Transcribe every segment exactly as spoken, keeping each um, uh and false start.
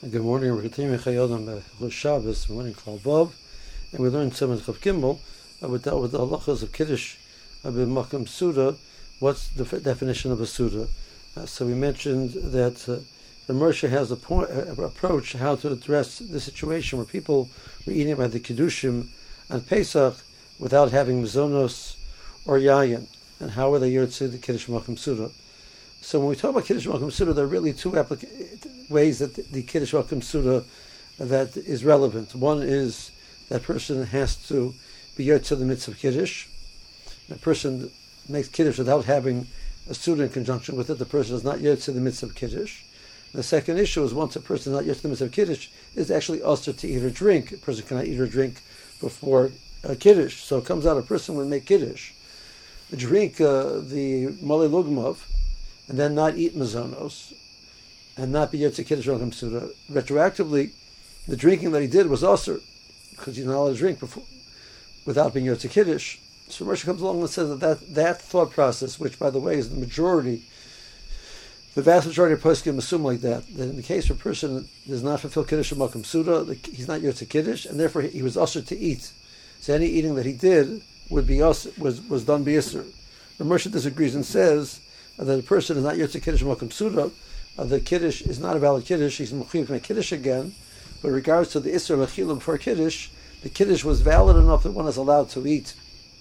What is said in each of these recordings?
Good morning. We're continuing Chayodam Chos Shabbos. We're learning Klal Vav, and we learned some in Chav Gimel. Uh, we dealt with the halachas of Kiddush b'Makom Suda. What's the f- definition of a Suda? Uh, so we mentioned that uh, the Moshe has a point, uh, approach how to address the situation where people were eating by the Kiddushim on Pesach without having Mizonos or Yayin, and how are they Yotze the Kiddush b'Makom Suda? So when we talk about Kiddush b'Makom Suda, there are really two applica- ways that the, the Kiddush b'Makom Suda that is relevant. One is that person has to be Yotze the mitzvah of Kiddush. The person makes Kiddush without having a Suda in conjunction with it. The person is not Yotze the mitzvah of Kiddush. And the second issue is once a person is not Yotze the mitzvah of Kiddush, is actually also to eat or drink. A person cannot eat or drink before uh, Kiddush. So it comes out a person would make Kiddush, drink uh, the Malei Lugmav, and then not eat mazonos, and not be Yotze Kiddush b'Makom Suda. Retroactively, the drinking that he did was also because he's not allowed to drink before, without being Yotze Kiddush. So Moshe comes along and says that, that that thought process, which by the way is the majority, the vast majority of poskim assume like that, that in the case where a person does not fulfill Kiddush b'Makom Suda, he's not Yotze Kiddush, and therefore he was usher to eat. So any eating that he did would be usher, was was done b'Yisur. But Moshe disagrees and says that a person is not Yotze Kiddush b'Makom Suda, uh, the Kiddush is not a valid Kiddush, he's mechuyev to make Kiddush again, but in regards to the Isser L'chilim before Kiddush, the Kiddush was valid enough that one is allowed to eat.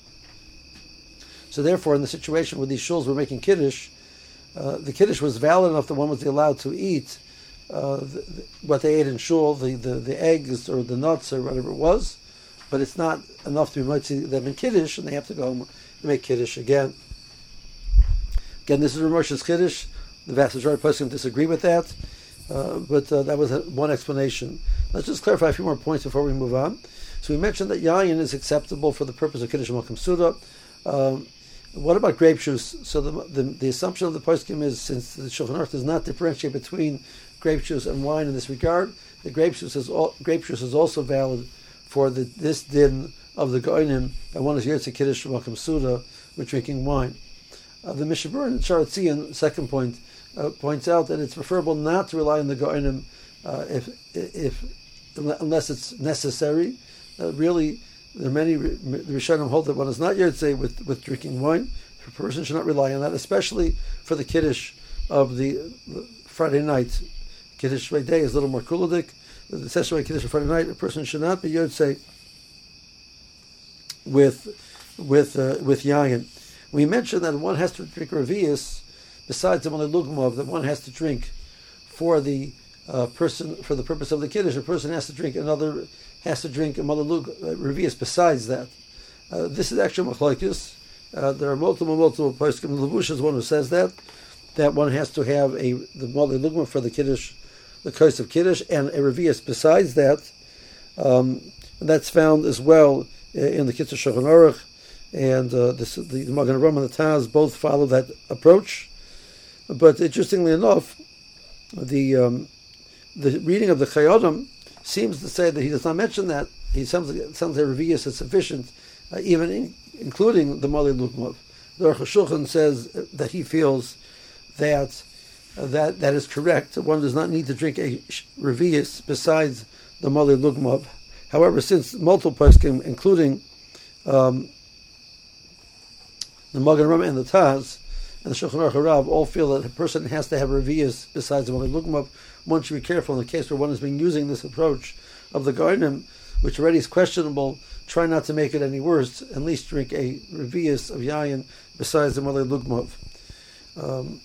So therefore, in the situation where these shuls were making Kiddush, uh, the Kiddush was valid enough that one was allowed to eat uh, the, the, what they ate in shul, the, the, the eggs or the nuts or whatever it was, but it's not enough to be motzi them in Kiddush, and they have to go and make Kiddush again. Again, this is Ramosha's Kiddush. The vast majority of poskim disagree with that, uh, but uh, that was one explanation. Let's just clarify a few more points before we move on. So we mentioned that yayin is acceptable for the purpose of Kiddush b'Makom Suda. Um, what about grape juice? So the, the the assumption of the poskim is, since the Shulchan Aruch does not differentiate between grape juice and wine in this regard, the grape juice is all, grape juice is also valid for the, this din of the goinim, and one is Yotze Kiddush b'Makom Suda with drinking wine. Uh, the Mishnah Berurah in Shaar Hatzion, second point, uh, points out that it's preferable not to rely on the goinim uh, if if unless it's necessary. Uh, really, there are many the Rishonim hold that one is not Yotze with with drinking wine. A person should not rely on that, especially for the Kiddush of the, the Friday night. Kiddush by day is a little more kuladik. The Session Kiddush of Friday night, a person should not be Yotze with with uh, with yayin. We mentioned that one has to drink revius besides the Malei Lugmav, that one has to drink for the uh, person for the purpose of the Kiddush. A person has to drink another has to drink a Malei Lug uh, revius besides that. Uh, this is actually machlokes. Uh, there are multiple multiple poskim. Levush is one who says that that one has to have a the Malei Lugmav for the Kiddush, the kos of Kiddush, and a revius besides that. Um, and that's found as well in the Kitzur Shulchan Aruch. And uh, this, the, the Magen Avraham and the Taz both follow that approach. But interestingly enough, the um, the reading of the Chayodam seems to say that he does not mention that. He sounds like, sounds like Revius is sufficient, uh, even in, including the Malei Lugmav. The Aruch HaShulchan says that he feels that uh, that that is correct. One does not need to drink a Revius besides the Malei Lugmav. However, since multiple poskim, including um, the Magen Avraham and the Taz and the Shulchan Aruch Harav all feel that a person has to have revius besides the Malei Lugmav. One should be careful in the case where one has been using this approach of the Goinim, which already is questionable. Try not to make it any worse. At least drink a revius of yayin besides the Malei Lugmav. Um,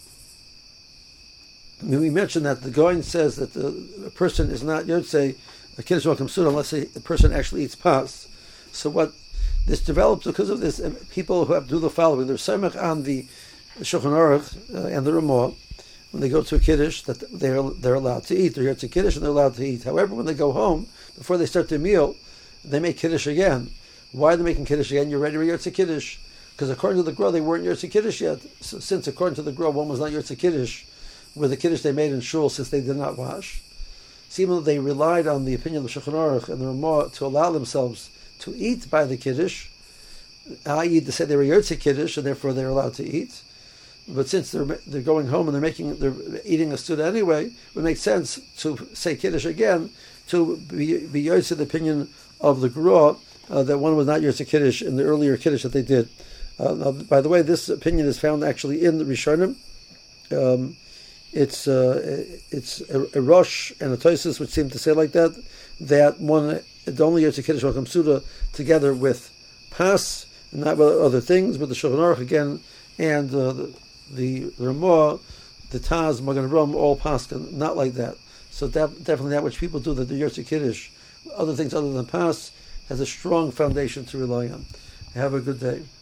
we mentioned that the Goin says that the a person is not Yotze a Kiddush b'Makom Suda unless the person actually eats pas. So what this develops because of this, people who have to do the following: they're semech on the Shulchan Aruch uh, and the Ramah when they go to a Kiddush that they're they're allowed to eat. They're here to Kiddush and they're allowed to eat. However, when they go home, before they start their meal, they make Kiddush again. Why are they making Kiddush again? You're ready to Yotze Kiddush. Because according to the Gra, they weren't Yotze Kiddush yet. So, since according to the Gra, one was not Yotze Kiddush with the Kiddush they made in Shul since they did not wash. So even though they relied on the opinion of the Shulchan Aruch and the Ramah to allow themselves to eat by the Kiddush, that is to say they were Yotze Kiddush and therefore they're allowed to eat. but since they're they're going home and they're making they're eating a Suda anyway, it would make sense to say Kiddush again to be be Yotze the opinion of the Gra uh, that one was not Yotze Kiddush in the earlier Kiddush that they did. Uh, now, by the way, this opinion is found actually in the Rishonim. Um, it's uh, it's a, a Rosh and a Tosfos which seem to say like that, that one the only Yotze Kiddush will come Suda together with Pas and not with other things, but the Shulchan Aruch again and uh, the, the Ramah, the Taz, Magen Avraham, all Paskin, not like that. So that, definitely that which people do, that the Yotze Kiddush, other things other than Pas, has a strong foundation to rely on. Have a good day.